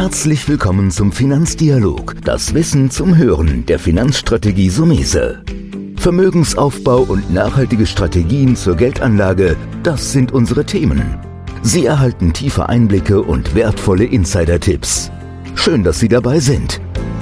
Herzlich willkommen zum Finanzdialog, das Wissen zum Hören der Finanzstrategie Sumese. Vermögensaufbau und nachhaltige Strategien zur Geldanlage, das sind unsere Themen. Sie erhalten tiefe Einblicke und wertvolle Insider-Tipps. Schön, dass Sie dabei sind.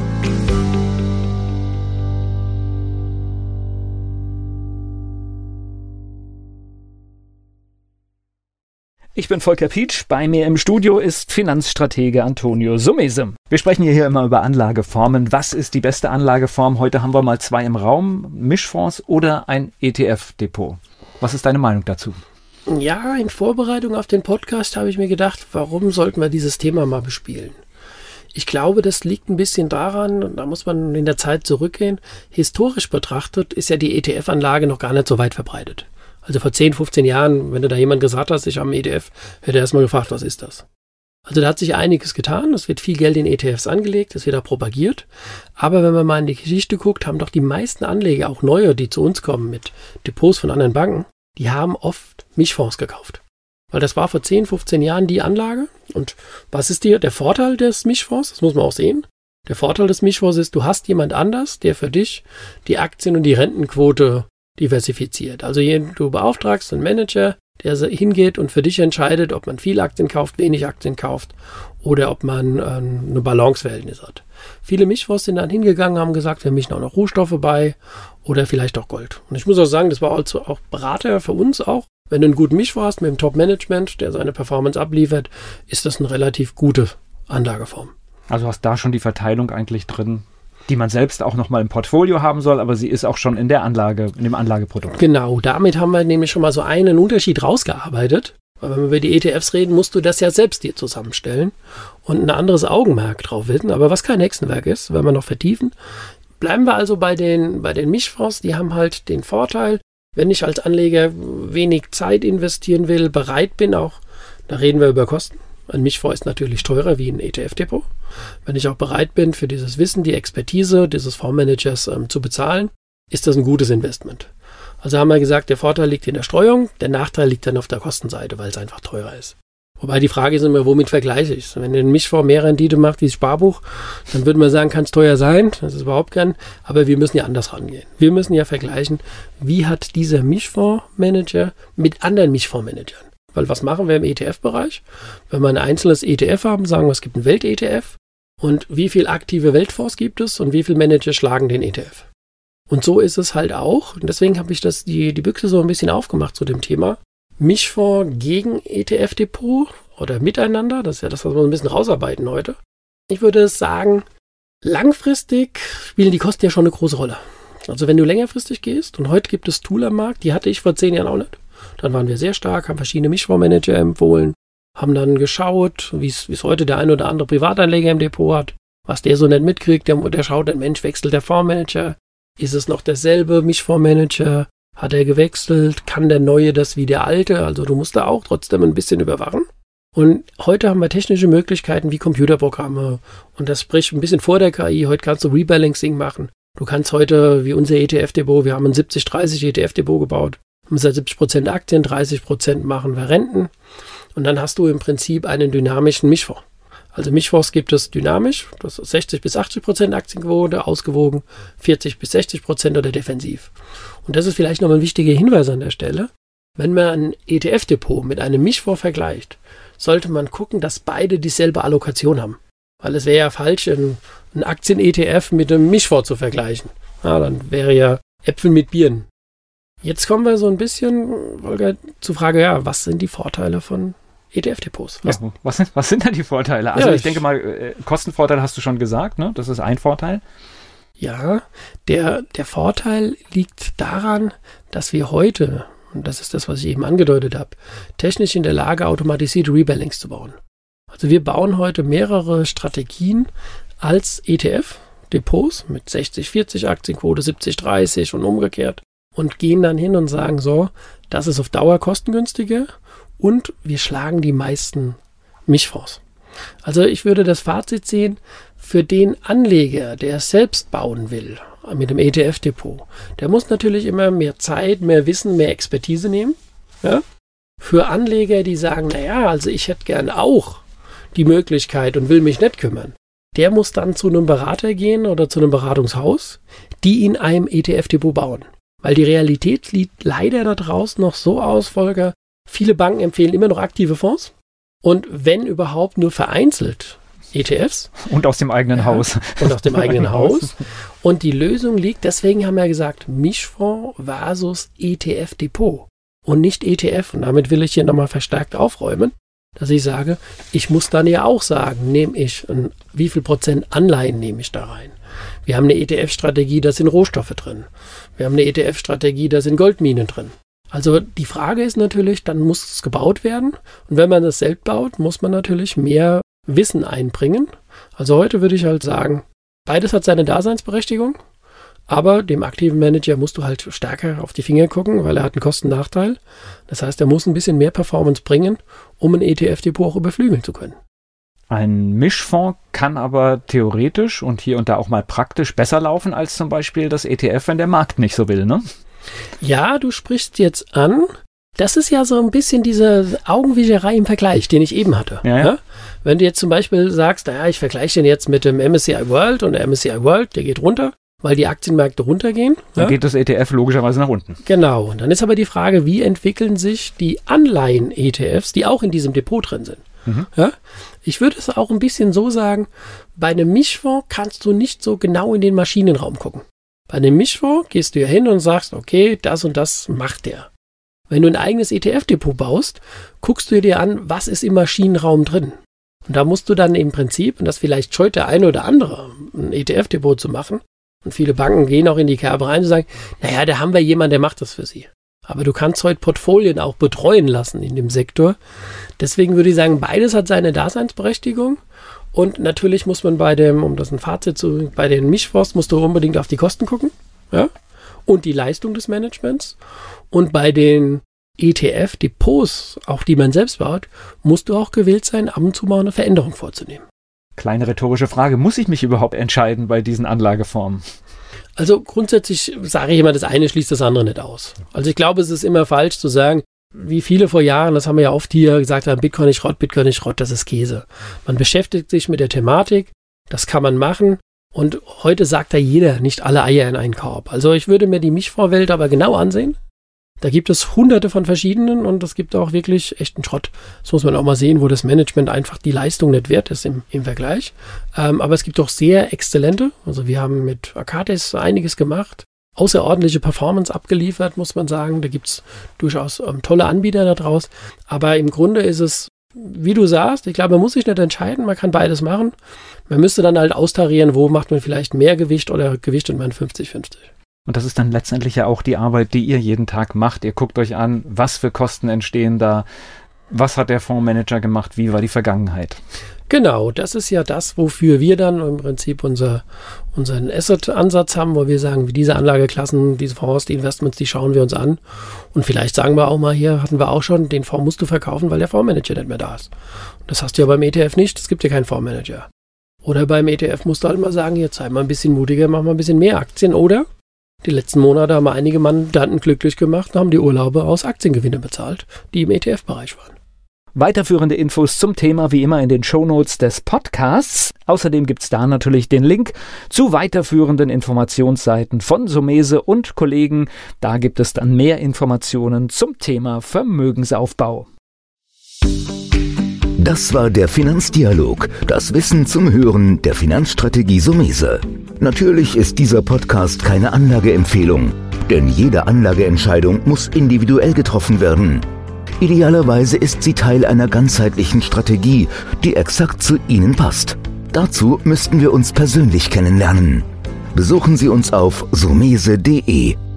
Ich bin Volker Pietsch, bei mir im Studio ist Finanzstratege Antonio Sumese. Wir sprechen hier immer über Anlageformen. Was ist die beste Anlageform? Heute haben wir mal zwei im Raum, Mischfonds oder ein ETF-Depot. Was ist deine Meinung dazu? Ja, in Vorbereitung auf den Podcast habe ich mir gedacht, warum sollten wir dieses Thema mal bespielen? Ich glaube, das liegt ein bisschen daran, da muss man in der Zeit zurückgehen, historisch betrachtet ist ja die ETF-Anlage noch gar nicht so weit verbreitet. Also vor 10, 15 Jahren, wenn du da jemand gesagt hast, ich habe einen ETF, hätte er erstmal gefragt, was ist das? Also da hat sich einiges getan, es wird viel Geld in ETFs angelegt, es wird auch propagiert. Aber wenn man mal in die Geschichte guckt, haben doch die meisten Anleger, auch neue, die zu uns kommen mit Depots von anderen Banken, die haben oft Mischfonds gekauft. Weil das war vor 10, 15 Jahren die Anlage. Und was ist der Vorteil des Mischfonds? Das muss man auch sehen. Der Vorteil des Mischfonds ist, du hast jemand anders, der für dich die Aktien- und die Rentenquote diversifiziert. Also du beauftragst einen Manager, der hingeht und für dich entscheidet, ob man viel Aktien kauft, wenig Aktien kauft oder ob man eine Balanceverhältnis hat. Viele Mischfonds sind dann hingegangen, haben gesagt, wir mischen auch noch Rohstoffe bei oder vielleicht auch Gold. Und ich muss auch sagen, das war also auch Berater für uns auch. Wenn du einen guten Mischfonds hast mit dem Top-Management, der seine Performance abliefert, ist das eine relativ gute Anlageform. Also hast da schon die Verteilung eigentlich drin, die man selbst auch nochmal im Portfolio haben soll, aber sie ist auch schon in der Anlage, in dem Anlageprodukt. Genau, damit haben wir nämlich schon mal so einen Unterschied rausgearbeitet. Weil wenn wir über die ETFs reden, musst du das ja selbst dir zusammenstellen und ein anderes Augenmerk drauf wissen. Aber was kein Hexenwerk ist, werden wir noch vertiefen. Bleiben wir also bei den Mischfonds, die haben halt den Vorteil, wenn ich als Anleger wenig Zeit investieren will, bereit bin auch, da reden wir über Kosten. Ein Mischfonds ist natürlich teurer wie ein ETF-Depot. Wenn ich auch bereit bin, für dieses Wissen, die Expertise dieses Fondsmanagers zu bezahlen, ist das ein gutes Investment. Also haben wir gesagt, der Vorteil liegt in der Streuung, der Nachteil liegt dann auf der Kostenseite, weil es einfach teurer ist. Wobei die Frage ist immer, womit vergleiche ich es? Wenn ein Mischfonds mehr Rendite macht wie das Sparbuch, dann würde man sagen, kann es teuer sein, das ist überhaupt kein, aber wir müssen ja anders rangehen. Wir müssen ja vergleichen, wie hat dieser Mischfondsmanager mit anderen Mischfondsmanagern? Weil was machen wir im ETF-Bereich? Wenn wir ein einzelnes ETF haben, sagen wir, es gibt einen Welt-ETF und wie viele aktive Weltfonds gibt es und wie viele Manager schlagen den ETF? Und so ist es halt auch. Und deswegen habe ich die Büchse so ein bisschen aufgemacht zu dem Thema. Mischfonds gegen ETF-Depot oder miteinander, das ist ja das, was wir ein bisschen rausarbeiten heute. Ich würde sagen, langfristig spielen die Kosten ja schon eine große Rolle. Also wenn du längerfristig gehst, und heute gibt es Tool am Markt, die hatte ich vor 10 Jahren auch nicht. Dann waren wir sehr stark, haben verschiedene Mischfondsmanager empfohlen, haben dann geschaut, wie es heute der ein oder andere Privatanleger im Depot hat, was der so nicht mitkriegt. Der schaut, der Mensch wechselt der Fondsmanager. Ist es noch derselbe Mischfondsmanager? Hat er gewechselt? Kann der Neue das wie der Alte? Also du musst da auch trotzdem ein bisschen überwachen. Und heute haben wir technische Möglichkeiten wie Computerprogramme. Und das spricht ein bisschen vor der KI. Heute kannst du Rebalancing machen. Du kannst heute, wie unser ETF-Depot, wir haben ein 70-30 ETF-Depot gebaut. Haben 70% Aktien, 30% machen wir Renten. Und dann hast du im Prinzip einen dynamischen Mischfonds. Also Mischfonds gibt es dynamisch, das ist 60-80% Aktienquote, ausgewogen 40-60% oder defensiv. Und das ist vielleicht nochmal ein wichtiger Hinweis an der Stelle. Wenn man ein ETF-Depot mit einem Mischfonds vergleicht, sollte man gucken, dass beide dieselbe Allokation haben. Weil es wäre ja falsch, ein Aktien-ETF mit einem Mischfonds zu vergleichen. Ja, dann wäre ja Äpfel mit Birnen. Jetzt kommen wir so ein bisschen, Volker, zur Frage, ja, was sind die Vorteile von ETF-Depots? Was sind da die Vorteile? Also ich denke mal, Kostenvorteil hast du schon gesagt, ne? Das ist ein Vorteil. Ja, der Vorteil liegt daran, dass wir heute, und das ist das, was ich eben angedeutet habe, technisch in der Lage, automatisierte Rebalances zu bauen. Also wir bauen heute mehrere Strategien als ETF-Depots mit 60-40 Aktienquote, 70-30 und umgekehrt. Und gehen dann hin und sagen so, das ist auf Dauer kostengünstiger und wir schlagen die meisten Mischfonds. Also ich würde das Fazit sehen, für den Anleger, der es selbst bauen will, mit dem ETF-Depot, der muss natürlich immer mehr Zeit, mehr Wissen, mehr Expertise nehmen. Ja? Für Anleger, die sagen, naja, also ich hätte gern auch die Möglichkeit und will mich nicht kümmern, der muss dann zu einem Berater gehen oder zu einem Beratungshaus, die in einem ETF-Depot bauen. Weil die Realität sieht leider da draußen noch so aus, Volker, viele Banken empfehlen immer noch aktive Fonds und wenn überhaupt nur vereinzelt ETFs. Und aus dem eigenen Haus. Und aus dem eigenen Haus. Und die Lösung liegt, deswegen haben wir gesagt, Mischfonds versus ETF-Depot und nicht ETF. Und damit will ich hier nochmal verstärkt aufräumen, dass ich sage, ich muss dann ja auch sagen, wie viel Prozent Anleihen nehme ich da rein? Wir haben eine ETF-Strategie, da sind Rohstoffe drin. Wir haben eine ETF-Strategie, da sind Goldminen drin. Also die Frage ist natürlich, dann muss es gebaut werden. Und wenn man das selbst baut, muss man natürlich mehr Wissen einbringen. Also heute würde ich halt sagen, beides hat seine Daseinsberechtigung, aber dem aktiven Manager musst du halt stärker auf die Finger gucken, weil er hat einen Kostennachteil. Das heißt, er muss ein bisschen mehr Performance bringen, um ein ETF-Depot auch überflügeln zu können. Ein Mischfonds kann aber theoretisch und hier und da auch mal praktisch besser laufen als zum Beispiel das ETF, wenn der Markt nicht so will, ne? Ja, du sprichst jetzt an. Das ist ja so ein bisschen diese Augenwischerei im Vergleich, den ich eben hatte. Ja? Wenn du jetzt zum Beispiel sagst, naja, ich vergleiche den jetzt mit dem MSCI World und der MSCI World, der geht runter, weil die Aktienmärkte runtergehen. Dann geht das ETF logischerweise nach unten. Genau. Und dann ist aber die Frage, wie entwickeln sich die Anleihen-ETFs, die auch in diesem Depot drin sind. Ja? Ich würde es auch ein bisschen so sagen, bei einem Mischfonds kannst du nicht so genau in den Maschinenraum gucken. Bei einem Mischfonds gehst du ja hin und sagst, okay, das und das macht der. Wenn du ein eigenes ETF-Depot baust, guckst du dir an, was ist im Maschinenraum drin. Und da musst du dann im Prinzip, und das vielleicht scheut der eine oder andere, ein ETF-Depot zu machen, und viele Banken gehen auch in die Kerbe rein und sagen, naja, da haben wir jemanden, der macht das für sie. Aber du kannst heute Portfolien auch betreuen lassen in dem Sektor. Deswegen würde ich sagen, beides hat seine Daseinsberechtigung. Und natürlich muss man bei den Mischfonds musst du unbedingt auf die Kosten gucken, ja, und die Leistung des Managements. Und bei den ETF-Depots, auch die man selbst baut, musst du auch gewillt sein, ab und zu mal eine Veränderung vorzunehmen. Kleine rhetorische Frage, muss ich mich überhaupt entscheiden bei diesen Anlageformen? Also grundsätzlich sage ich immer, das eine schließt das andere nicht aus. Also ich glaube, es ist immer falsch zu sagen, wie viele vor Jahren, das haben wir ja oft hier gesagt haben, Bitcoin ist Schrott, das ist Käse. Man beschäftigt sich mit der Thematik, das kann man machen und heute sagt da jeder, nicht alle Eier in einen Korb. Also ich würde mir die Mischfondswelt aber genau ansehen. Da gibt es hunderte von verschiedenen und es gibt auch wirklich echten Schrott. Das muss man auch mal sehen, wo das Management einfach die Leistung nicht wert ist im Vergleich. Aber es gibt auch sehr exzellente. Also wir haben mit Akates einiges gemacht. Außerordentliche Performance abgeliefert, muss man sagen. Da gibt es durchaus tolle Anbieter da draus. Aber im Grunde ist es, wie du sagst, ich glaube, man muss sich nicht entscheiden. Man kann beides machen. Man müsste dann halt austarieren, wo macht man vielleicht mehr Gewicht oder gewichtet man 50-50. Und das ist dann letztendlich ja auch die Arbeit, die ihr jeden Tag macht. Ihr guckt euch an, was für Kosten entstehen da, was hat der Fondsmanager gemacht, wie war die Vergangenheit. Genau, das ist ja das, wofür wir dann im Prinzip unseren Asset-Ansatz haben, wo wir sagen, wie diese Anlageklassen, diese Fonds, die Investments, die schauen wir uns an. Und vielleicht sagen wir auch mal, hier hatten wir auch schon, den Fonds musst du verkaufen, weil der Fondsmanager nicht mehr da ist. Und das hast du ja beim ETF nicht, es gibt ja keinen Fondsmanager. Oder beim ETF musst du halt mal sagen, jetzt sei mal ein bisschen mutiger, mach mal ein bisschen mehr Aktien. Oder die letzten Monate haben wir einige Mandanten glücklich gemacht und haben die Urlaube aus Aktiengewinne bezahlt, die im ETF-Bereich waren. Weiterführende Infos zum Thema wie immer in den Shownotes des Podcasts. Außerdem gibt's da natürlich den Link zu weiterführenden Informationsseiten von Sumese und Kollegen. Da gibt es dann mehr Informationen zum Thema Vermögensaufbau. Das war der Finanzdialog, das Wissen zum Hören der Finanzstrategie Sumese. Natürlich ist dieser Podcast keine Anlageempfehlung, denn jede Anlageentscheidung muss individuell getroffen werden. Idealerweise ist sie Teil einer ganzheitlichen Strategie, die exakt zu Ihnen passt. Dazu müssten wir uns persönlich kennenlernen. Besuchen Sie uns auf sumese.de.